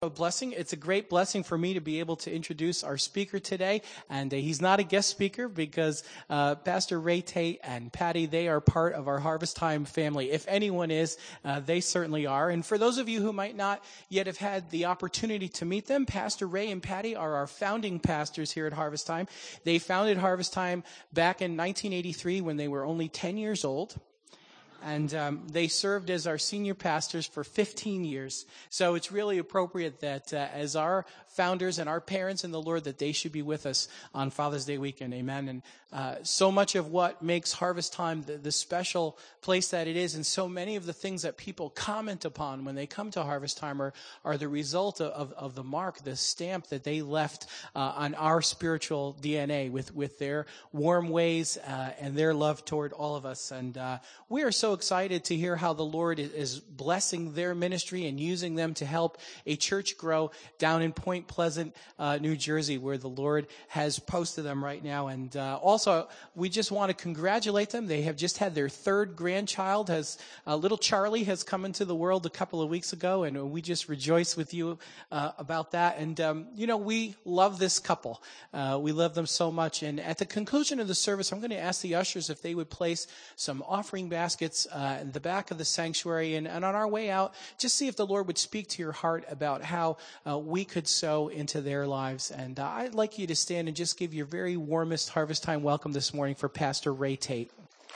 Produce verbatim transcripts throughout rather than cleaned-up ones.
A blessing. It's a great blessing for me to be able to introduce our speaker today. And uh, he's not a guest speaker because uh, Pastor Ray Tate and Patty, they are part of our Harvest Time family. If anyone is, uh, they certainly are. And for those of you who might not yet have had the opportunity to meet them, Pastor Ray and Patty are our founding pastors here at Harvest Time. They founded Harvest Time back in nineteen eighty-three when they were only ten years old. And um, they served as our senior pastors for fifteen years. So it's really appropriate that uh, as our founders and our parents in the Lord, that they should be with us on Father's Day weekend. Amen. And uh, so much of what makes Harvest Time the, the special place that it is, and so many of the things that people comment upon when they come to Harvest Time are, are the result of, of, of the mark, the stamp that they left uh, on our spiritual D N A with, with their warm ways uh, and their love toward all of us. And uh, we are so excited to hear how the Lord is blessing their ministry and using them to help a church grow down in Point Pleasant, uh, New Jersey, where the Lord has posted them right now. And uh, also, we just want to congratulate them. They have just had their third grandchild. Has uh, little Charlie has come into the world a couple of weeks ago, and we just rejoice with you uh, about that. And um, you know, we love this couple. Uh, we love them so much. And at the conclusion of the service, I'm going to ask the ushers if they would place some offering baskets Uh, in the back of the sanctuary, and, and on our way out, just see if the Lord would speak to your heart about how uh, we could sow into their lives. And uh, I'd like you to stand and just give your very warmest Harvest Time welcome this morning for Pastor Ray Tate.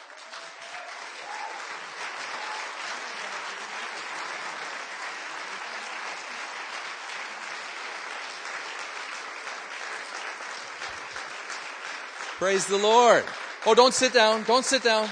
Praise the Lord. Oh, don't sit down. Don't sit down.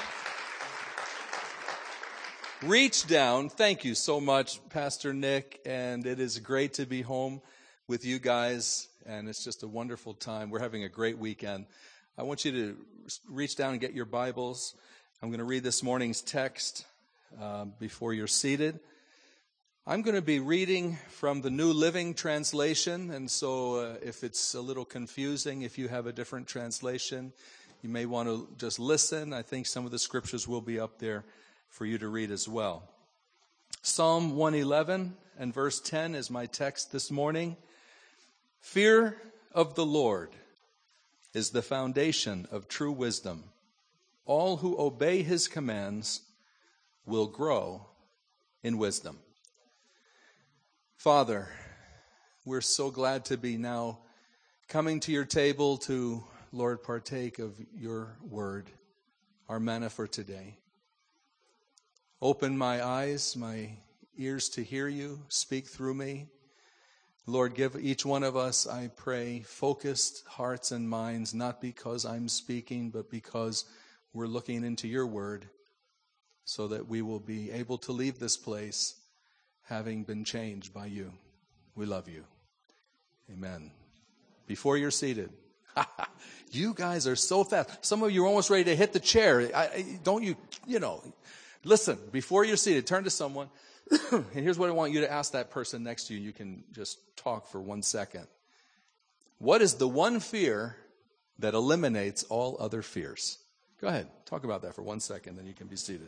Reach down. Thank you so much, Pastor Nick, and it is great to be home with you guys, and it's just a wonderful time. We're having a great weekend. I want you to reach down and get your Bibles. I'm going to read this morning's text uh, before you're seated. I'm going to be reading from the New Living Translation, and so uh, if it's a little confusing, if you have a different translation, you may want to just listen. I think some of the scriptures will be up there for you to read as well. Psalm one eleven and verse ten is my text this morning. Fear of the Lord is the foundation of true wisdom. All who obey his commands will grow in wisdom. Father, we're so glad to be now coming to your table to, Lord, partake of your word, our manna for today. Open my eyes, my ears to hear you. Speak through me. Lord, give each one of us, I pray, focused hearts and minds, not because I'm speaking, but because we're looking into your word, so that we will be able to leave this place having been changed by you. We love you. Amen. Before you're seated, you guys are so fast. Some of you are almost ready to hit the chair. I, I, don't you, you know... Listen, before you're seated, turn to someone, and here's what I want you to ask that person next to you. You can just talk for one second. What is the one fear that eliminates all other fears? Go ahead, talk about that for one second, then you can be seated.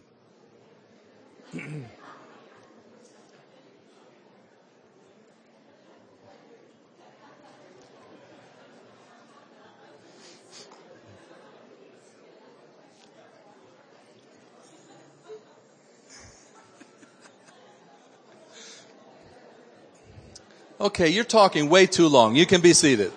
Okay, you're talking way too long. You can be seated.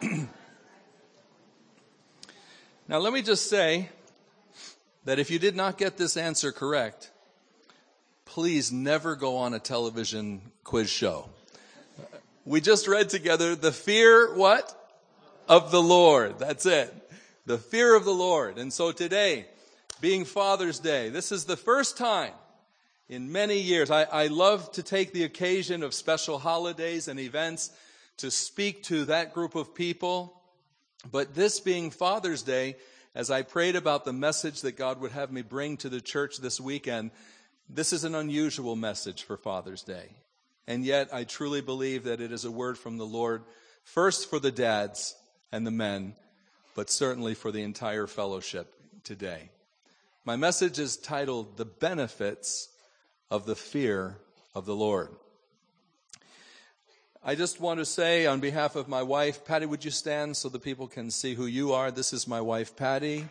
Now, let me just say that if you did not get this answer correct, please never go on a television quiz show. We just read together the fear, what? Of the Lord. That's it. The fear of the Lord. And so today, being Father's Day, this is the first time in many years, I, I love to take the occasion of special holidays and events to speak to that group of people. But this being Father's Day, as I prayed about the message that God would have me bring to the church this weekend, this is an unusual message for Father's Day. And yet, I truly believe that it is a word from the Lord, first for the dads and the men, but certainly for the entire fellowship today. My message is titled, The Benefits of the Fear of the Lord. I just want to say on behalf of my wife, Patty, would you stand so the people can see who you are? This is my wife, Patty.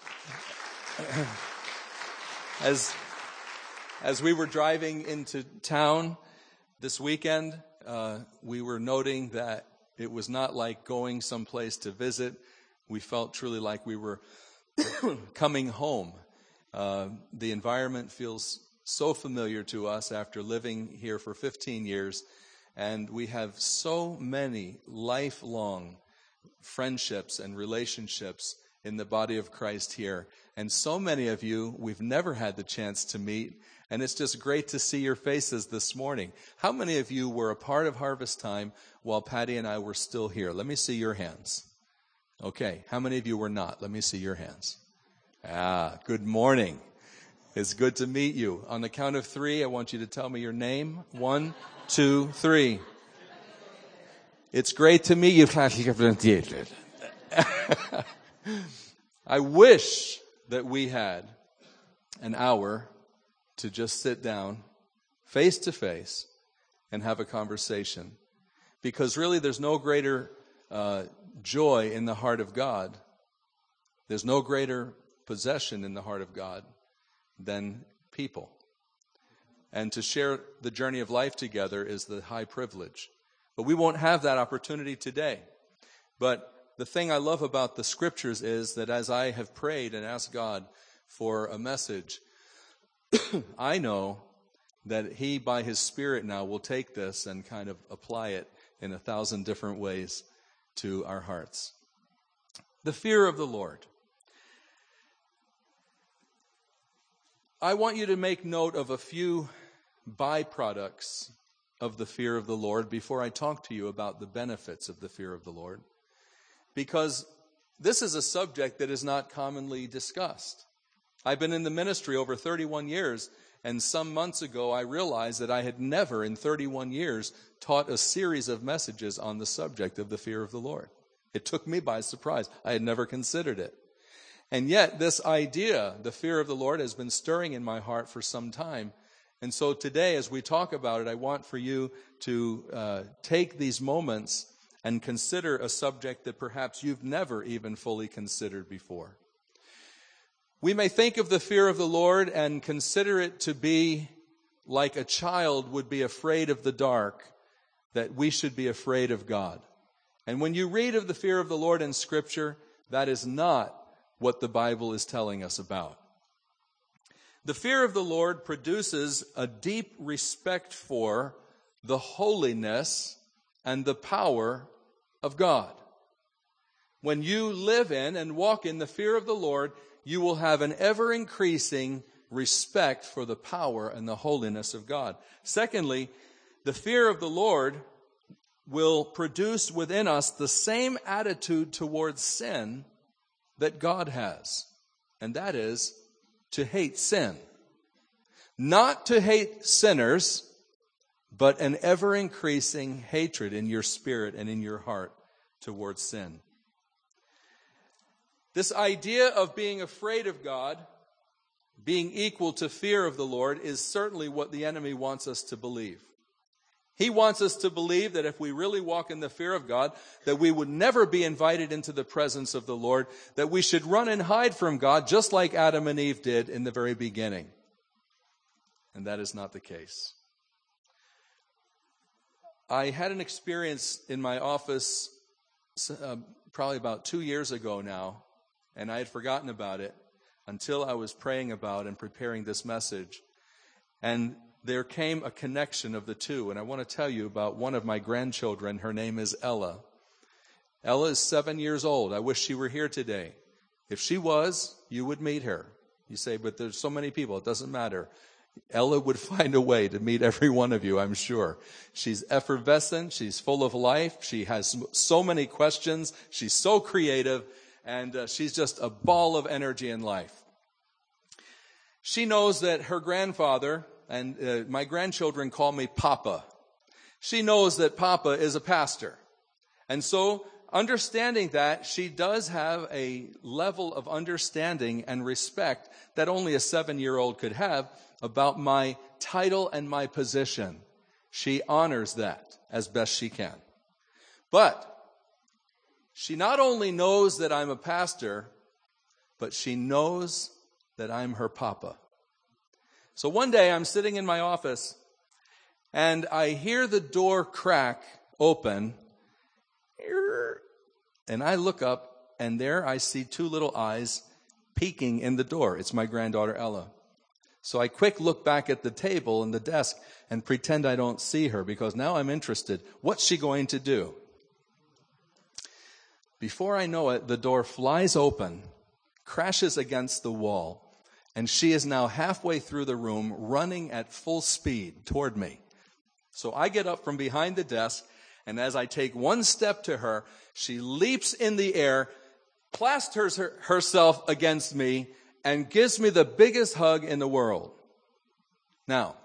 As, as we were driving into town this weekend, uh, we were noting that it was not like going someplace to visit. We felt truly like we were coming home. Uh, the environment feels so familiar to us after living here for fifteen years, and we have so many lifelong friendships and relationships in the body of Christ here. And so many of you we've never had the chance to meet, and it's just great to see your faces this morning. How many of you were a part of Harvest Time while Patty and I were still here? Let me see your hands. Okay, how many of you were not? Let me see your hands. Ah, good morning. It's good to meet you. On the count of three, I want you to tell me your name. One, two, three. It's great to meet you. I wish that we had an hour to just sit down face to face and have a conversation. Because really there's no greater uh, joy in the heart of God. There's no greater possession in the heart of God than people. And to share the journey of life together is the high privilege. But we won't have that opportunity today. But the thing I love about the scriptures is that as I have prayed and asked God for a message, I know that He, by His Spirit now, will take this and kind of apply it in a thousand different ways to our hearts. The fear of the Lord. I want you to make note of a few byproducts of the fear of the Lord before I talk to you about the benefits of the fear of the Lord. Because this is a subject that is not commonly discussed. I've been in the ministry over thirty-one years, and some months ago I realized that I had never in thirty-one years taught a series of messages on the subject of the fear of the Lord. It took me by surprise. I had never considered it. And yet this idea, the fear of the Lord, has been stirring in my heart for some time. And so today, as we talk about it, I want for you to uh, take these moments and consider a subject that perhaps you've never even fully considered before. We may think of the fear of the Lord and consider it to be like a child would be afraid of the dark, that we should be afraid of God. And when you read of the fear of the Lord in Scripture, that is not what the Bible is telling us about. The fear of the Lord produces a deep respect for the holiness and the power of God. When you live in and walk in the fear of the Lord, you will have an ever-increasing respect for the power and the holiness of God. Secondly, the fear of the Lord will produce within us the same attitude towards sin that God has, and that is to hate sin. Not to hate sinners, but an ever-increasing hatred in your spirit and in your heart towards sin. This idea of being afraid of God, being equal to fear of the Lord, is certainly what the enemy wants us to believe. He wants us to believe that if we really walk in the fear of God, that we would never be invited into the presence of the Lord, that we should run and hide from God, just like Adam and Eve did in the very beginning. And that is not the case. I had an experience in my office uh, probably about two years ago now, and I had forgotten about it until I was praying about and preparing this message. And there came a connection of the two, and I want to tell you about one of my grandchildren. Her name is Ella. Ella is seven years old. I wish she were here today. If she was, you would meet her. You say, but there's so many people, it doesn't matter. Ella would find a way to meet every one of you, I'm sure. She's effervescent. She's full of life. She has so many questions. She's so creative, and uh, she's just a ball of energy and life. She knows that her grandfather, and uh, my grandchildren call me Papa. She knows that Papa is a pastor. And so, understanding that, she does have a level of understanding and respect that only a seven-year-old could have about my title and my position. She honors that. as best she can. But she not only knows that I'm a pastor, but she knows that I'm her papa. So one day I'm sitting in my office and I hear the door crack open, and I look up and there I see two little eyes peeking in the door. It's my granddaughter Ella. So I quick look back at the table and the desk and pretend I don't see her, because now I'm interested. What's she going to do? Before I know it, the door flies open, crashes against the wall, and she is now halfway through the room, running at full speed toward me. So I get up from behind the desk, and as I take one step to her, she leaps in the air, plasters her, herself against me, and gives me the biggest hug in the world. Now,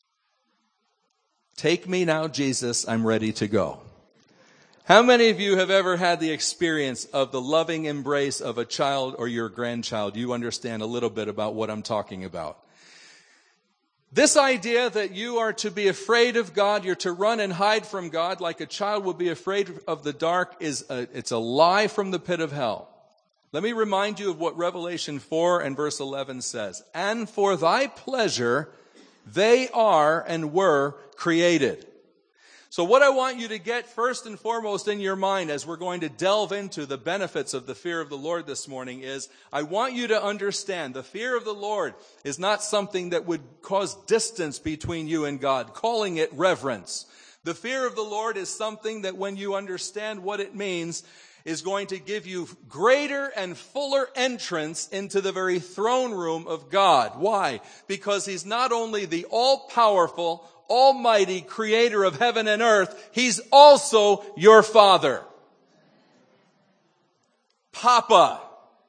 take me now, Jesus, I'm ready to go. How many of you have ever had the experience of the loving embrace of a child or your grandchild? You understand a little bit about what I'm talking about. This idea that you are to be afraid of God, you're to run and hide from God like a child would be afraid of the dark, is a, it's a lie from the pit of hell. Let me remind you of what Revelation four and verse eleven says. And for thy pleasure they are and were created. So what I want you to get first and foremost in your mind as we're going to delve into the benefits of the fear of the Lord this morning is, I want you to understand the fear of the Lord is not something that would cause distance between you and God, calling it reverence. The fear of the Lord is something that when you understand what it means, is going to give you greater and fuller entrance into the very throne room of God. Why? Because he's not only the all-powerful, almighty creator of heaven and earth, he's also your Father. Papa.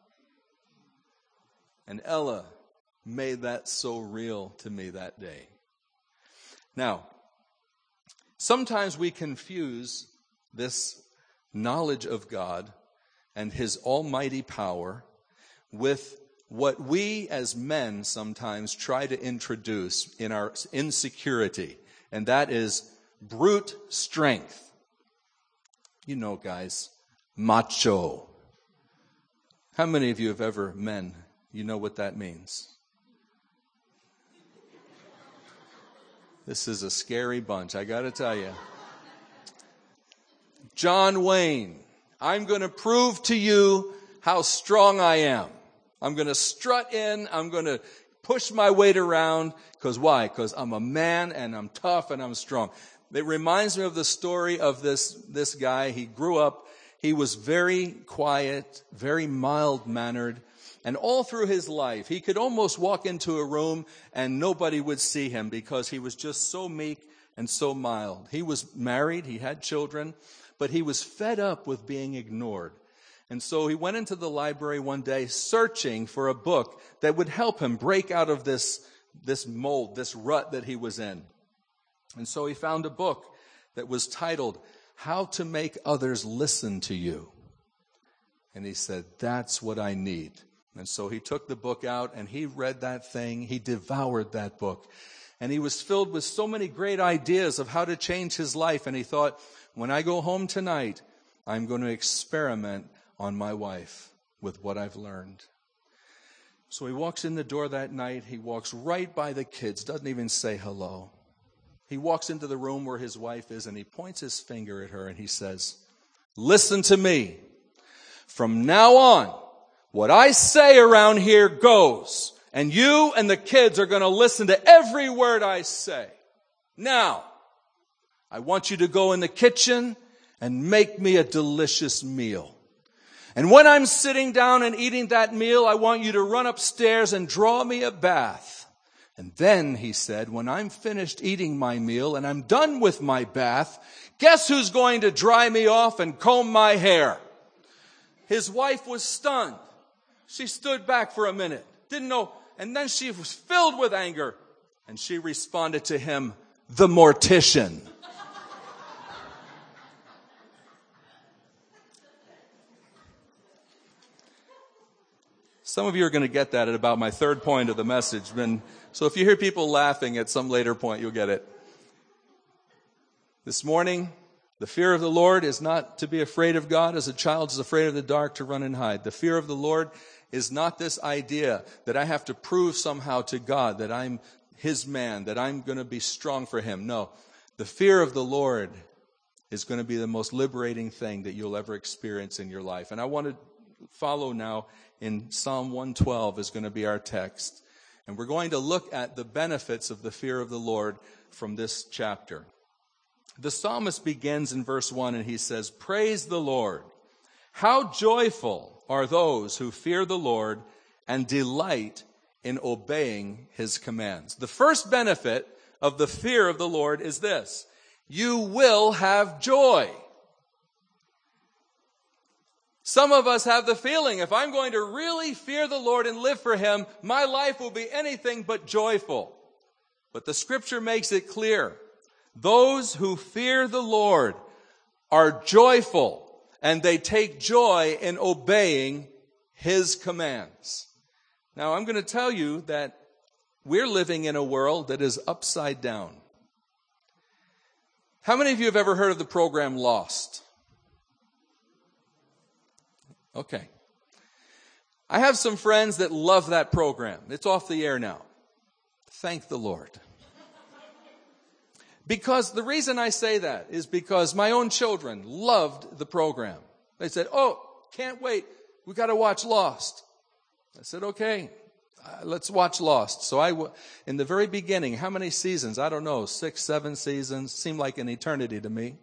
And Ella made that so real to me that day. Now, sometimes we confuse this knowledge of God and his almighty power with what we as men sometimes try to introduce in our insecurity, and that is brute strength. You know, guys, macho. How many of you have ever, men, you know what that means? This is a scary bunch, I got to tell you. John Wayne, I'm going to prove to you how strong I am. I'm going to strut in. I'm going to push my weight around. Because why? Because I'm a man and I'm tough and I'm strong. It reminds me of the story of this, this guy. He grew up. He was very quiet, very mild-mannered. And all through his life, he could almost walk into a room and nobody would see him because he was just so meek and so mild. He was married. He had children. But he was fed up with being ignored. And so he went into the library one day searching for a book that would help him break out of this, this mold, this rut that he was in. And so he found a book that was titled, How to Make Others Listen to You. And he said, that's what I need. And so he took the book out and he read that thing. He devoured that book. And he was filled with so many great ideas of how to change his life. And he thought, when I go home tonight, I'm going to experiment on my wife with what I've learned. So he walks in the door that night. He walks right by the kids, doesn't even say hello. He walks into the room where his wife is and he points his finger at her and he says, listen to me. From now on, what I say around here goes. And you and the kids are going to listen to every word I say. Now, I want you to go in the kitchen and make me a delicious meal. And when I'm sitting down and eating that meal, I want you to run upstairs and draw me a bath. And then, he said, when I'm finished eating my meal and I'm done with my bath, guess who's going to dry me off and comb my hair? His wife was stunned. She stood back for a minute, didn't know, and then she was filled with anger. And she responded to him, the mortician. Some of you are going to get that at about my third point of the message. And so if you hear people laughing at some later point, you'll get it. This morning, the fear of the Lord is not to be afraid of God as a child is afraid of the dark, to run and hide. The fear of the Lord is not this idea that I have to prove somehow to God that I'm His man, that I'm going to be strong for Him. No, the fear of the Lord is going to be the most liberating thing that you'll ever experience in your life. And I want to follow now in Psalm one twelve is going to be our text. And we're going to look at the benefits of the fear of the Lord from this chapter. The psalmist begins in verse one and he says, "Praise the Lord. How joyful are those who fear the Lord and delight in obeying His commands." The first benefit of the fear of the Lord is this: you will have joy. Some of us have the feeling, if I'm going to really fear the Lord and live for Him, my life will be anything but joyful. But the Scripture makes it clear. Those who fear the Lord are joyful, and they take joy in obeying His commands. Now, I'm going to tell you that we're living in a world that is upside down. How many of you have ever heard of the program Lost? Okay. I have some friends that love that program. It's off the air now. Thank the Lord. Because the reason I say that is because my own children loved the program. They said, "Oh, can't wait. We got to watch Lost." I said, "Okay, uh, let's watch Lost." So I, w- in the very beginning, how many seasons? I don't know, six, seven seasons. Seemed like an eternity to me.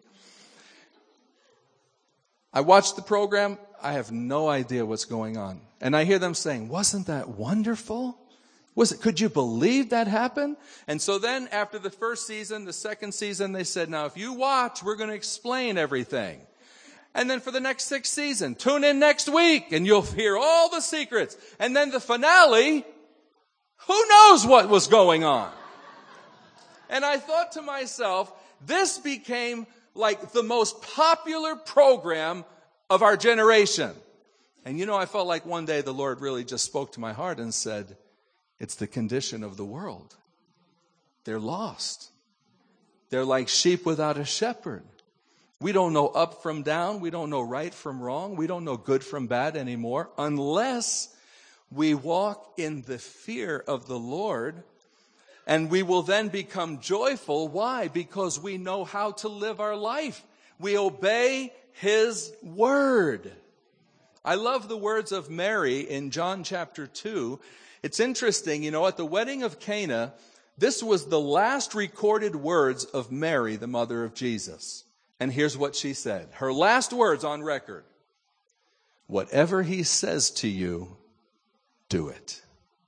I watched the program. I have no idea what's going on. And I hear them saying, "Wasn't that wonderful? Was it, could you believe that happened?" And so then after the first season, the second season, they said, "Now if you watch, we're going to explain everything." And then for the next sixth season, tune in next week and you'll hear all the secrets. And then the finale, who knows what was going on? And I thought to myself, this became like the most popular program of our generation. And you know, I felt like one day the Lord really just spoke to my heart and said, it's the condition of the world. They're lost. They're like sheep without a shepherd. We don't know up from down. We don't know right from wrong. We don't know good from bad anymore unless we walk in the fear of the Lord. And we will then become joyful. Why? Because we know how to live our life. We obey His word. I love the words of Mary in John chapter two. It's interesting, you know, at the wedding of Cana, this was the last recorded words of Mary, the mother of Jesus. And here's what she said. Her last words on record. "Whatever He says to you, do it."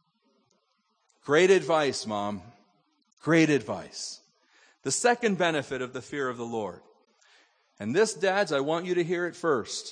Great advice, Mom. Great advice. The second benefit of the fear of the Lord. And this, dads, I want you to hear it first.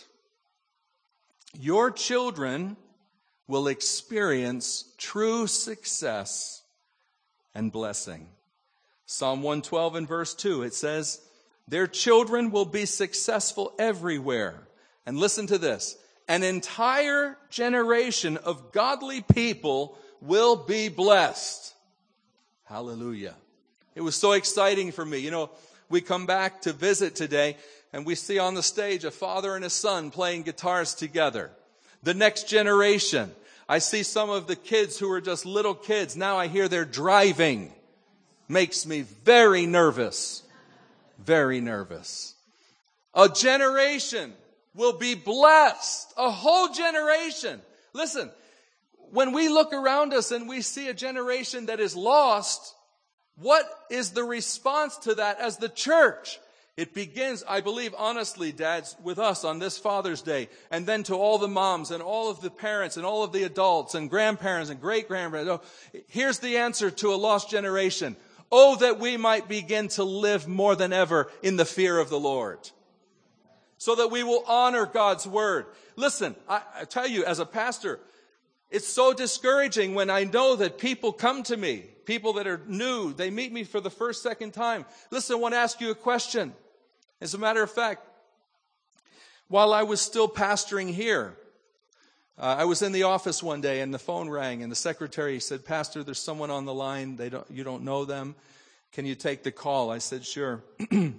Your children will experience true success and blessing. Psalm one twelve and verse two, it says, their children will be successful everywhere. And listen to this. An entire generation of godly people will be blessed. Hallelujah. It was so exciting for me. You know, we come back to visit today and we see on the stage a father and a son playing guitars together. The next generation. I see some of the kids who are just little kids. Now I hear they're driving. Makes me very nervous. Very nervous. A generation will be blessed. A whole generation. Listen, when we look around us and we see a generation that is lost, what is the response to that as the church? It begins, I believe, honestly, dads, with us on this Father's Day, and then to all the moms and all of the parents and all of the adults and grandparents and great-grandparents. Oh, here's the answer to a lost generation. Oh, that we might begin to live more than ever in the fear of the Lord, so that we will honor God's word. Listen, I, I tell you, as a pastor, it's so discouraging when I know that people come to me, people that are new, they meet me for the first, second time. Listen, I want to ask you a question. As a matter of fact, while I was still pastoring here, uh, I was in the office one day and the phone rang and the secretary said, "Pastor, there's someone on the line. They don't, you don't know them. Can you take the call?" I said, "Sure."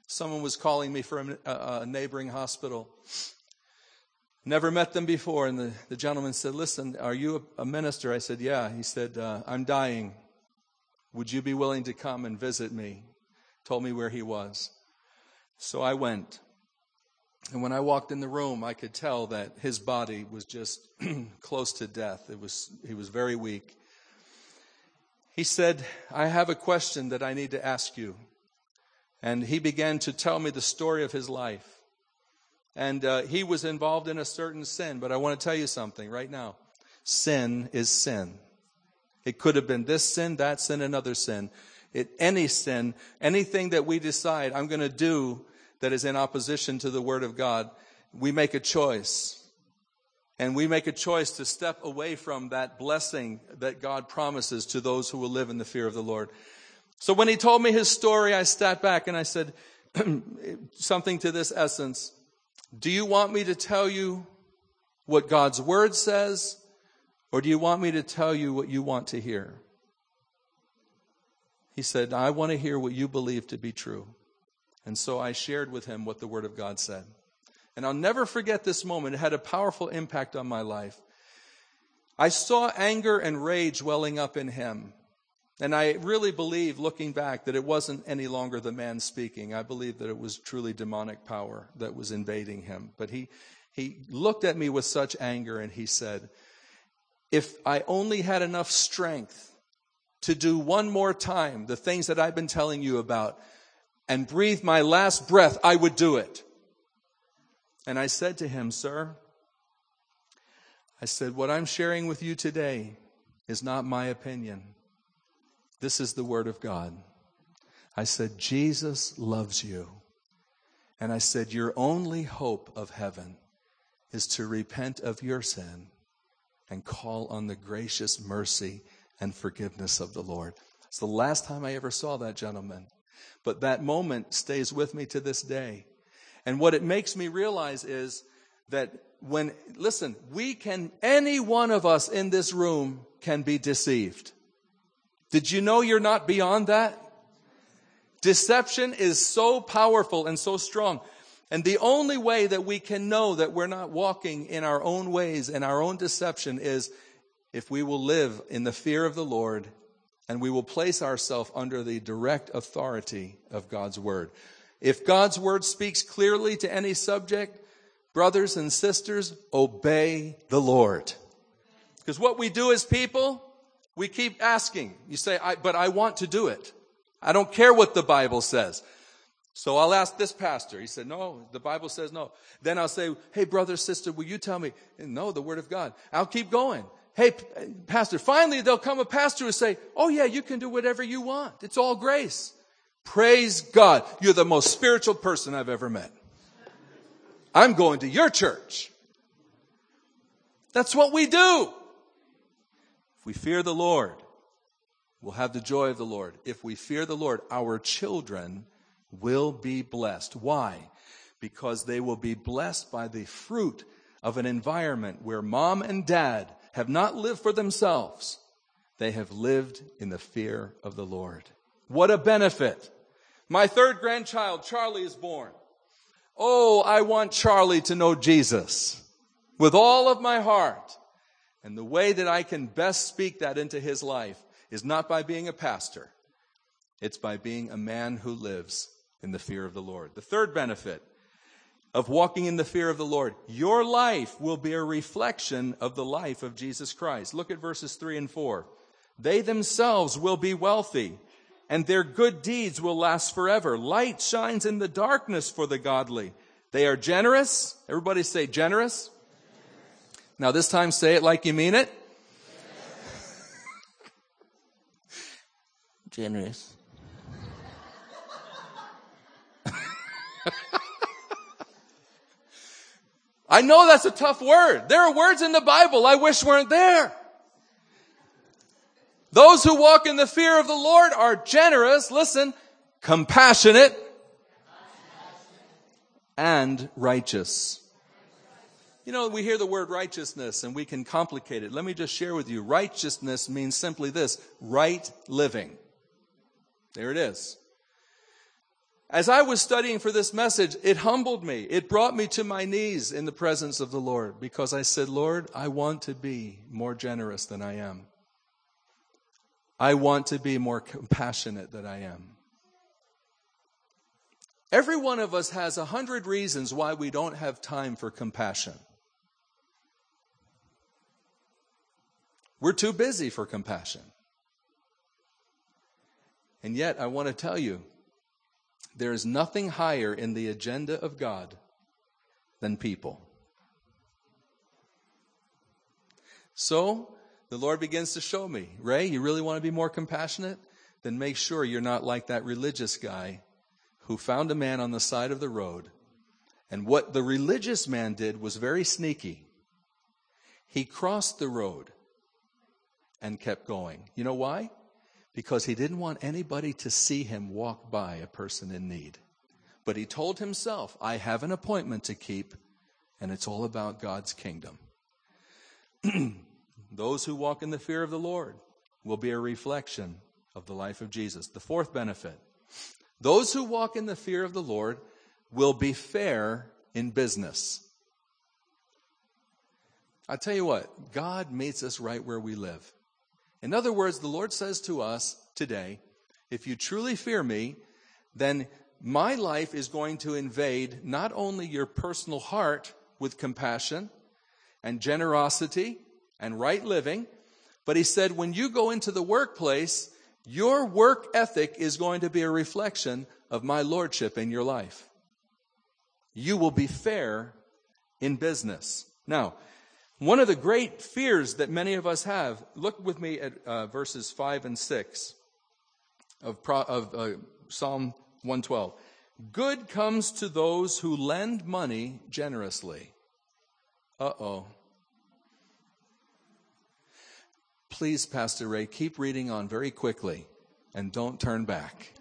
Someone was calling me from a, a neighboring hospital. Never met them before. And the, the gentleman said, listen, are you a, a minister? I said, yeah. He said, uh, I'm dying. Would you be willing to come and visit me? Told me where he was. So I went. And when I walked in the room, I could tell that his body was just close to death. It was, he was very weak. He said, I have a question that I need to ask you. And he began to tell me the story of his life. And uh, he was involved in a certain sin. But I want to tell you something right now. Sin is sin. It could have been this sin, that sin, another sin. It, any sin, anything that we decide I'm going to do that is in opposition to the Word of God, we make a choice. And we make a choice to step away from that blessing that God promises to those who will live in the fear of the Lord. So when he told me his story, I sat back and I said something to this essence. Do you want me to tell you what God's Word says, or do you want me to tell you what you want to hear? He said, I want to hear what you believe to be true. And so I shared with him what the Word of God said. And I'll never forget this moment. It had a powerful impact on my life. I saw anger and rage welling up in him. And I really believe, looking back, that it wasn't any longer the man speaking. I believe that it was truly demonic power that was invading him. But he, he looked at me with such anger and he said, if I only had enough strength to do one more time the things that I've been telling you about and breathe my last breath, I would do it. And I said to him, sir, I said, what I'm sharing with you today is not my opinion. This is the Word of God. I said, Jesus loves you. And I said, your only hope of heaven is to repent of your sin and call on the gracious mercy and forgiveness of the Lord. It's the last time I ever saw that gentleman. But that moment stays with me to this day. And what it makes me realize is that when, listen, we can, any one of us in this room can be deceived. Did you know you're not beyond that? Deception is so powerful and so strong. And the only way that we can know that we're not walking in our own ways and our own deception is if we will live in the fear of the Lord and we will place ourselves under the direct authority of God's Word. If God's Word speaks clearly to any subject, brothers and sisters, obey the Lord. Because what we do as people, we keep asking. You say, I, but I want to do it. I don't care what the Bible says. So I'll ask this pastor. He said, no, the Bible says no. Then I'll say, hey, brother, sister, will you tell me? No, the Word of God. I'll keep going. Hey, pastor, finally there'll come a pastor who say, oh yeah, you can do whatever you want. It's all grace. Praise God. You're the most spiritual person I've ever met. I'm going to your church. That's what we do. If we fear the Lord, we'll have the joy of the Lord. If we fear the Lord, our children will be blessed. Why? Because they will be blessed by the fruit of an environment where mom and dad have not lived for themselves. They have lived in the fear of the Lord. What a benefit. My third grandchild, Charlie, is born. Oh, I want Charlie to know Jesus with all of my heart. And the way that I can best speak that into his life is not by being a pastor. It's by being a man who lives in the fear of the Lord. The third benefit of walking in the fear of the Lord, your life will be a reflection of the life of Jesus Christ. Look at verses three and four. They themselves will be wealthy, and their good deeds will last forever. Light shines in the darkness for the godly. They are generous. Everybody say generous. Now this time say it like you mean it. Generous. I know that's a tough word. There are words in the Bible I wish weren't there. Those who walk in the fear of the Lord are generous, listen, compassionate, and righteous. You know, we hear the word righteousness and we can complicate it. Let me just share with you. Righteousness means simply this, right living. There it is. as I was studying for this message, it humbled me. It brought me to my knees in the presence of the Lord, because I said, Lord, I want to be more generous than I am. I want to be more compassionate than I am. Every one of us has a hundred reasons why we don't have time for compassion. We're too busy for compassion. And yet, I want to tell you, there is nothing higher in the agenda of God than people. So, the Lord begins to show me, Ray, you really want to be more compassionate? Then make sure you're not like that religious guy who found a man on the side of the road. And what the religious man did was very sneaky. He crossed the road and kept going. You know why? Because he didn't want anybody to see him walk by a person in need. But he told himself, I have an appointment to keep, and it's all about God's kingdom. Those who walk in the fear of the Lord will be a reflection of the life of Jesus. The fourth benefit, those who walk in the fear of the Lord will be fair in business. I tell you what, God meets us right where we live. In other words, the Lord says to us today, if you truly fear me, then my life is going to invade not only your personal heart with compassion and generosity and right living, but he said when you go into the workplace, your work ethic is going to be a reflection of my lordship in your life. You will be fair in business. Now, one of the great fears that many of us have, look with me at uh, verses five and six of, Pro, of uh, Psalm one twelve. Good comes to those who lend money generously. Uh-oh. Please, Pastor Ray, keep reading on very quickly and don't turn back.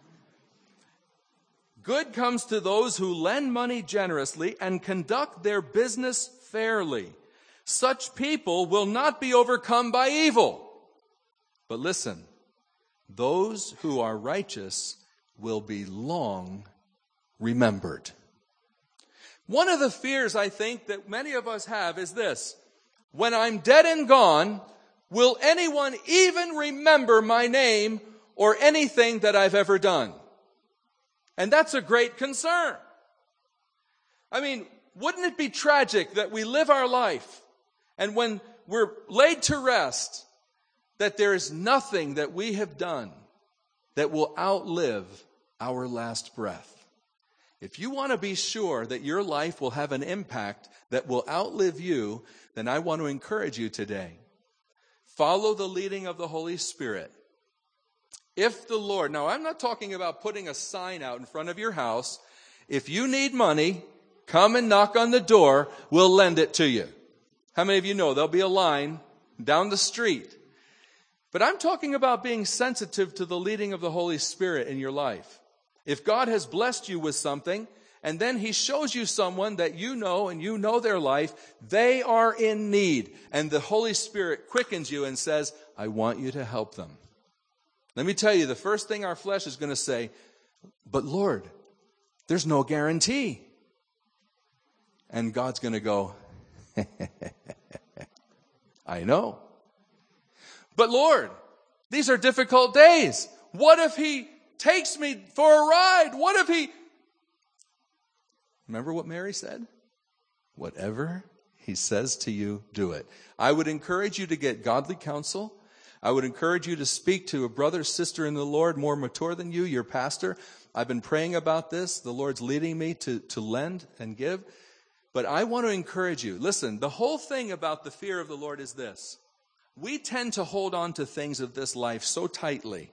Good comes to those who lend money generously and conduct their business fairly. Such people will not be overcome by evil. But listen, those who are righteous will be long remembered. One of the fears I think that many of us have is this: when I'm dead and gone, will anyone even remember my name or anything that I've ever done? And that's a great concern. I mean, wouldn't it be tragic that we live our life and when we're laid to rest, that there is nothing that we have done that will outlive our last breath? If you want to be sure that your life will have an impact that will outlive you, then I want to encourage you today. Follow the leading of the Holy Spirit. If the Lord, now I'm not talking about putting a sign out in front of your house. If you need money, come and knock on the door. We'll lend it to you. How many of you know there'll be a line down the street? But I'm talking about being sensitive to the leading of the Holy Spirit in your life. If God has blessed you with something, and then he shows you someone that you know and you know their life, they are in need. And the Holy Spirit quickens you and says, I want you to help them. Let me tell you, the first thing our flesh is going to say, but Lord, there's no guarantee. And God's going to go, I know. But Lord, these are difficult days. What if he takes me for a ride? What if he... Remember what Mary said? Whatever he says to you, do it. I would encourage you to get godly counsel. I would encourage you to speak to a brother, sister in the Lord, more mature than you, your pastor. I've been praying about this. The Lord's leading me to, to lend and give. But I want to encourage you. Listen, the whole thing about the fear of the Lord is this. We tend to hold on to things of this life so tightly.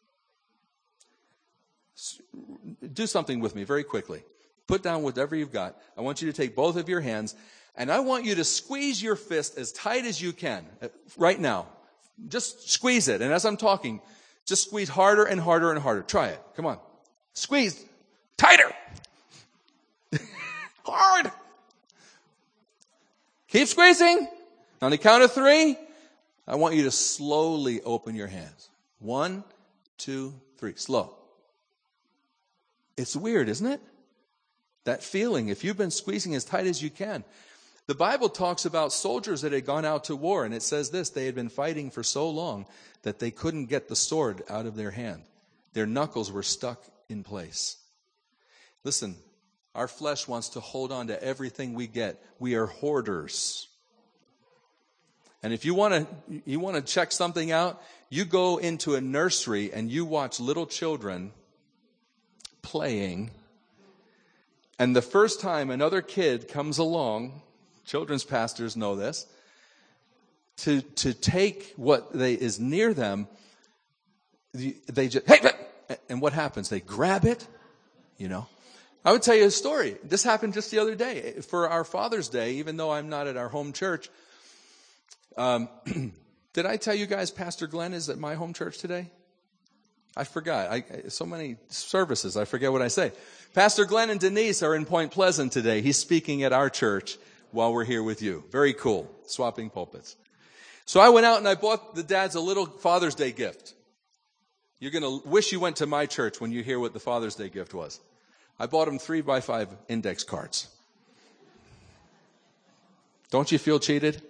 Do something with me very quickly. Put down whatever you've got. I want you to take both of your hands, and I want you to squeeze your fist as tight as you can right now. Just squeeze it. And as I'm talking, just squeeze harder and harder and harder. Try it. Come on. Squeeze. Tighter. Hard. Keep squeezing. On the count of three, I want you to slowly open your hands. One, two, three. Slow. It's weird, isn't it? That feeling, if you've been squeezing as tight as you can. The Bible talks about soldiers that had gone out to war, and it says this: they had been fighting for so long that they couldn't get the sword out of their hand. Their knuckles were stuck in place. Listen, our flesh wants to hold on to everything we get. We are hoarders. And if you want to you want to check something out, you go into a nursery and you watch little children playing. And the first time another kid comes along, children's pastors know this, to to take what they is near them, they just, hey, and what happens? They grab it, you know. I would tell you a story. This happened just the other day. For our Father's Day, even though I'm not at our home church, um, did I tell you guys Pastor Glenn is at my home church today? I forgot. I, so many services, I forget what I say. Pastor Glenn and Denise are in Point Pleasant today. He's speaking at our church while we're here with you. Very cool. Swapping pulpits. So I went out and I bought the dads a little Father's Day gift. You're going to wish you went to my church when you hear what the Father's Day gift was. I bought them three by five index cards. Don't you feel cheated?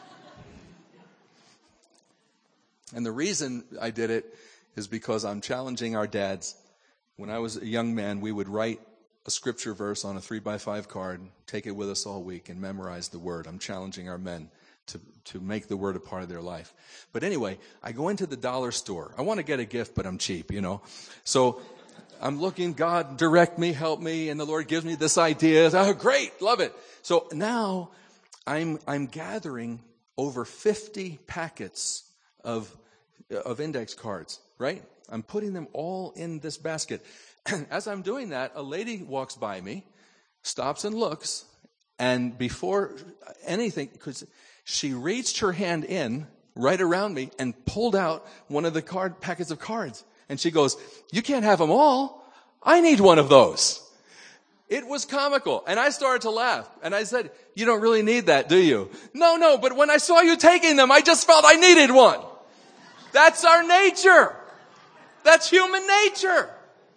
And the reason I did it is because I'm challenging our dads. When I was a young man, we would write a scripture verse on a three by five card, take it with us all week, and memorize the word. I'm challenging our men to, to make the word a part of their life. But anyway, I go into the dollar store. I want to get a gift, but I'm cheap, you know. So I'm looking, God, direct me, help me, and the Lord gives me this idea. Oh, great, love it. So now I'm I'm gathering over fifty packets of of index cards, right? I'm putting them all in this basket. As I'm doing that, a lady walks by me, stops and looks, and before anything, because she reached her hand in right around me and pulled out one of the card packets of cards. And she goes, "You can't have them all. I need one of those." It was comical. And I started to laugh. And I said, "You don't really need that, do you?" "No, no, but when I saw you taking them, I just felt I needed one." That's our nature. That's human nature.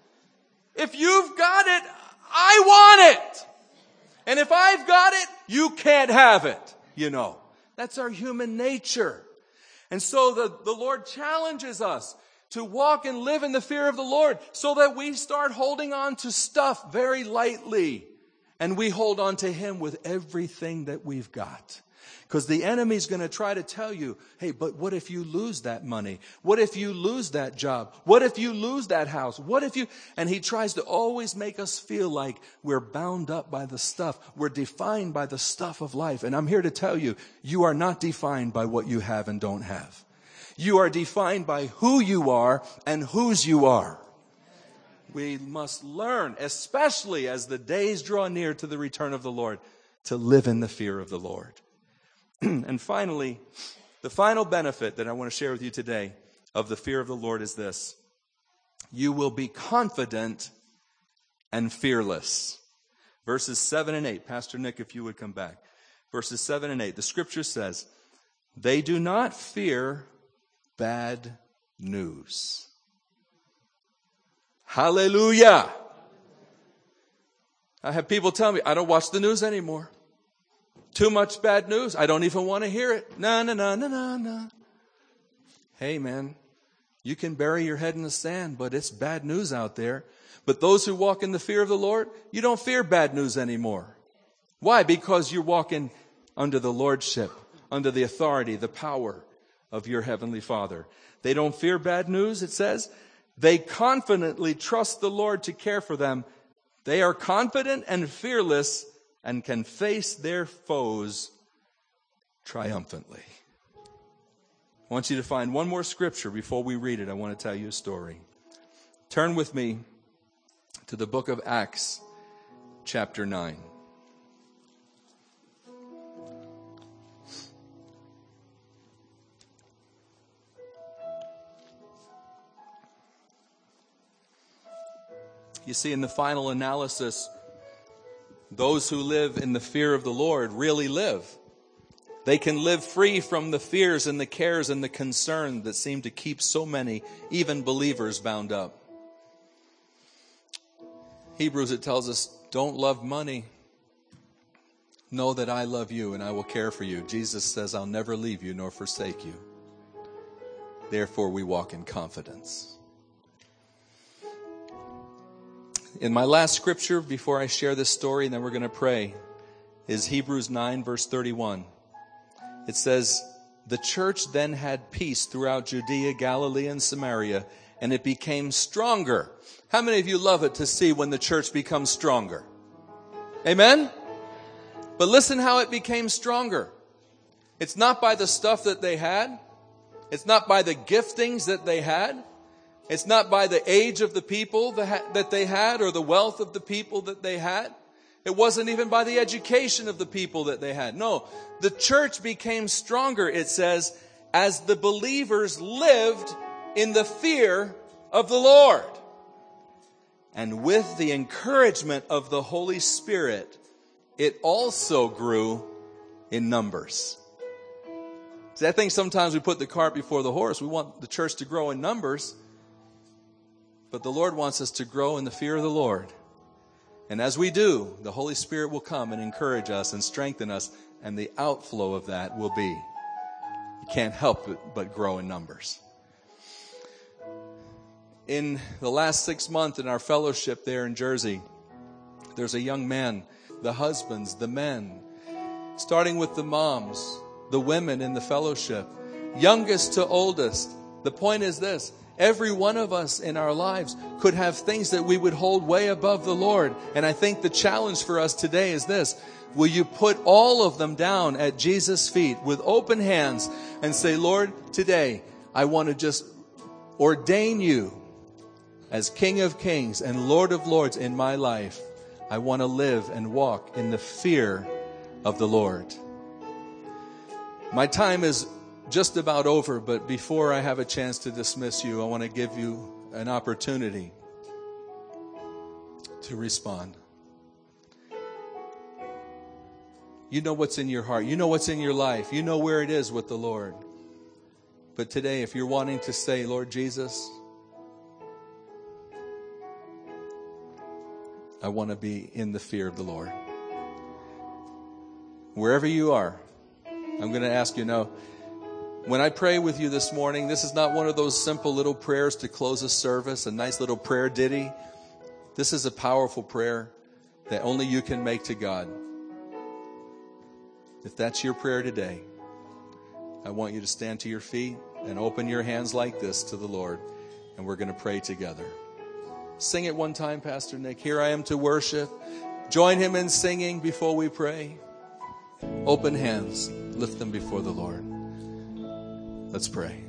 If you've got it, I want it. And if I've got it, you can't have it. You know, that's our human nature. And so the, the Lord challenges us to walk and live in the fear of the Lord so that we start holding on to stuff very lightly. And we hold on to Him with everything that we've got. Because the enemy's going to try to tell you, hey, but what if you lose that money? What if you lose that job? What if you lose that house? What if you... And he tries to always make us feel like we're bound up by the stuff. We're defined by the stuff of life. And I'm here to tell you, you are not defined by what you have and don't have. You are defined by who you are and whose you are. We must learn, especially as the days draw near to the return of the Lord, to live in the fear of the Lord. And finally, the final benefit that I want to share with you today of the fear of the Lord is this. You will be confident and fearless. Verses seven and eight. Pastor Nick, if you would come back. Verses seven and eight. The scripture says, they do not fear bad news. Hallelujah. I have people tell me, I don't watch the news anymore. Too much bad news. I don't even want to hear it. No, no, no, no, no, no. Hey, man, you can bury your head in the sand, but it's bad news out there. But those who walk in the fear of the Lord, you don't fear bad news anymore. Why? Because you're walking under the lordship, under the authority, the power of your heavenly Father. They don't fear bad news, it says. They confidently trust the Lord to care for them. They are confident and fearless and can face their foes triumphantly. I want you to find one more scripture before we read it. I want to tell you a story. Turn with me to the book of Acts, chapter nine. You see, in the final analysis, those who live in the fear of the Lord really live. They can live free from the fears and the cares and the concern that seem to keep so many, even believers, bound up. Hebrews, it tells us, don't love money. Know that I love you and I will care for you. Jesus says, I'll never leave you nor forsake you. Therefore, we walk in confidence. In my last scripture, before I share this story, and then we're going to pray, is Hebrews nine, verse thirty-one. It says, the church then had peace throughout Judea, Galilee, and Samaria, and it became stronger. How many of you love it to see when the church becomes stronger? Amen? But listen how it became stronger. It's not by the stuff that they had. It's not by the giftings that they had. It's not by the age of the people that they had or the wealth of the people that they had. It wasn't even by the education of the people that they had. No, the church became stronger, it says, as the believers lived in the fear of the Lord. And with the encouragement of the Holy Spirit, it also grew in numbers. See, I think sometimes we put the cart before the horse. We want the church to grow in numbers. But the Lord wants us to grow in the fear of the Lord. And as we do, the Holy Spirit will come and encourage us and strengthen us. And the outflow of that will be, you can't help it but grow in numbers. In the last six months in our fellowship there in Jersey, there's a young man, the husbands, the men, starting with the moms, the women in the fellowship, youngest to oldest. The point is this. Every one of us in our lives could have things that we would hold way above the Lord. And I think the challenge for us today is this. Will you put all of them down at Jesus' feet with open hands and say, Lord, today I want to just ordain you as King of Kings and Lord of Lords in my life. I want to live and walk in the fear of the Lord. My time is just about over, but before I have a chance to dismiss you, I want to give you an opportunity to respond. You know what's in your heart. You know what's in your life. You know where it is with the Lord. But today, if you're wanting to say, Lord Jesus, I want to be in the fear of the Lord. Wherever you are, I'm going to ask you now, when I pray with you this morning, this is not one of those simple little prayers to close a service, a nice little prayer ditty. This is a powerful prayer that only you can make to God. If that's your prayer today, I want you to stand to your feet and open your hands like this to the Lord, and we're going to pray together. Sing it one time, Pastor Nick. Here I am to worship. Join him in singing before we pray. Open hands. Lift them before the Lord. Let's pray.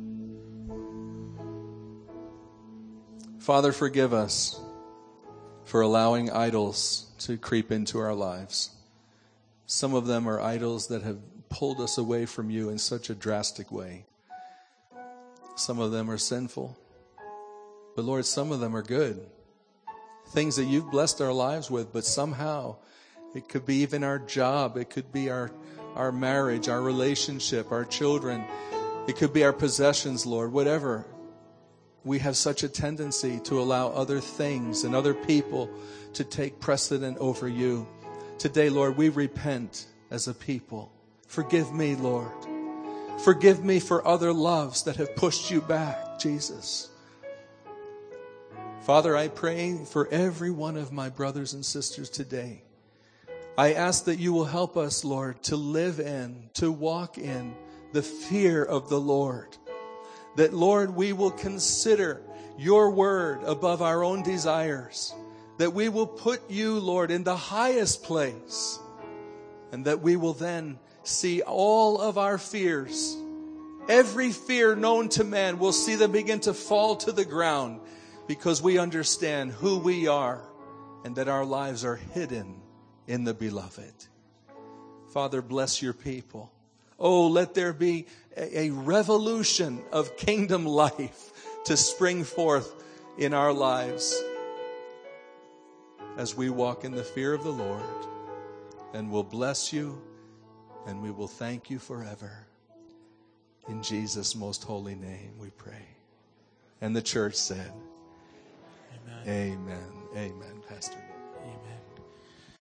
Father, forgive us for allowing idols to creep into our lives. Some of them are idols that have pulled us away from you in such a drastic way. Some of them are sinful. But Lord, some of them are good. Things that you've blessed our lives with, but somehow it could be even our job. It could be our, our marriage, our relationship, our children. It could be our possessions, Lord, whatever. We have such a tendency to allow other things and other people to take precedent over you. Today, Lord, we repent as a people. Forgive me, Lord. Forgive me for other loves that have pushed you back, Jesus. Father, I pray for every one of my brothers and sisters today. I ask that you will help us, Lord, to live in, to walk in the fear of the Lord. That, Lord, we will consider your word above our own desires. That we will put you, Lord, in the highest place. And that we will then see all of our fears, every fear known to man, we'll see them begin to fall to the ground because we understand who we are and that our lives are hidden in the beloved. Father, bless your people. Oh, let there be a, a revolution of kingdom life to spring forth in our lives as we walk in the fear of the Lord. And we'll bless you and we will thank you forever. In Jesus' most holy name we pray. And the church said, Amen. Amen. Amen, Pastor.